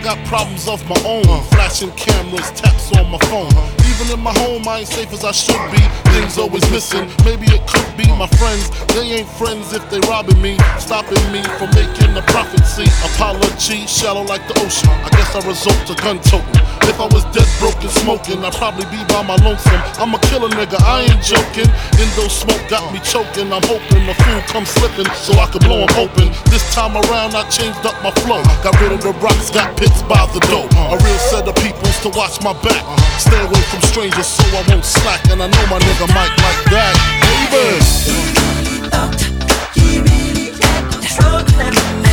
got problems of my own. Flashing cameras, taps on my phone. Even in my home, I ain't safe as I should be. Things always missing. Maybe it could be my friends. They ain't friends if they robbing me, stopping me from making a profit. See, apology shallow like the ocean. I guess I resort to gun toting. If I was dead, broke and smoking, I'd probably be by my lonesome. I'm a killer nigga, I ain't joking. Indo smoke got me choking. I'm hoping the fool comes slipping so I can blow him open. This time around I changed up my flow. Got rid of the rocks, got pits by the dope. A real set of peoples to watch my back. Stay away from strangers so I won't slack. And I know my nigga might like that. Baby, he really got me struggling.